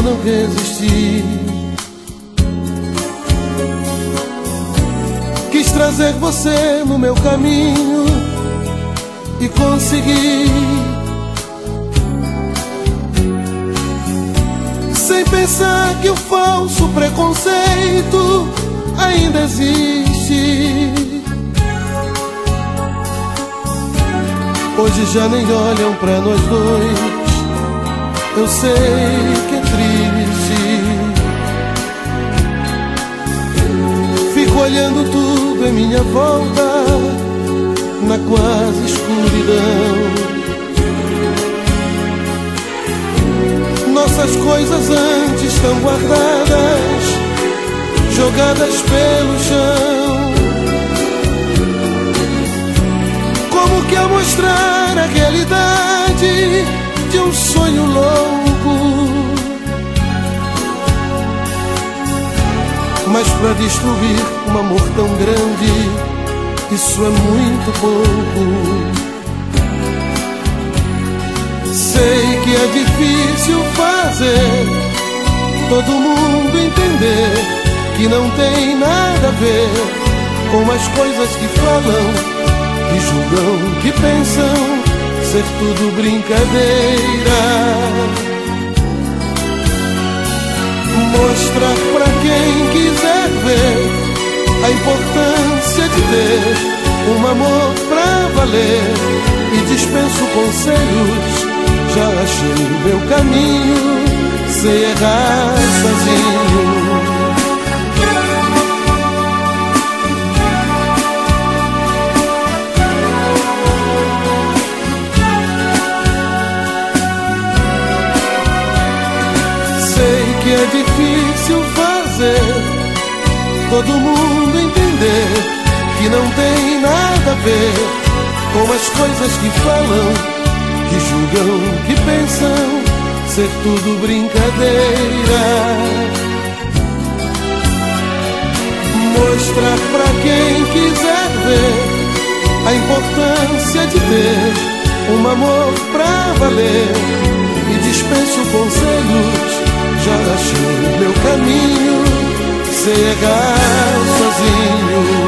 não resisti. Quis trazer você no meu caminho e consegui, sem pensar que o falso preconceito ainda existe. Hoje já nem olham pra nós dois, eu sei que é triste. Fico olhando tudo em minha volta, na quase escuridão. Nossas coisas antes estão guardadas, jogadas pelo chão. Como que ao mostrar a realidade de um sonho louco? Mas pra destruir um amor tão grande, isso é muito pouco. Sei que é difícil fazer todo mundo entender que não tem nada a ver com as coisas que falam, que julgam, que pensam ser tudo brincadeira. Mostrar pra quem quiser ver a importância de ter um amor pra valer, e dispenso conselhos, já achei o meu caminho, sei errar sozinho. Que é difícil fazer todo mundo entender que não tem nada a ver com as coisas que falam, que julgam, que pensam ser tudo brincadeira. Mostrar pra quem quiser ver a importância de ter um amor pra valer, e dispenso conselhos, já achei meu caminho, sei errar sozinho.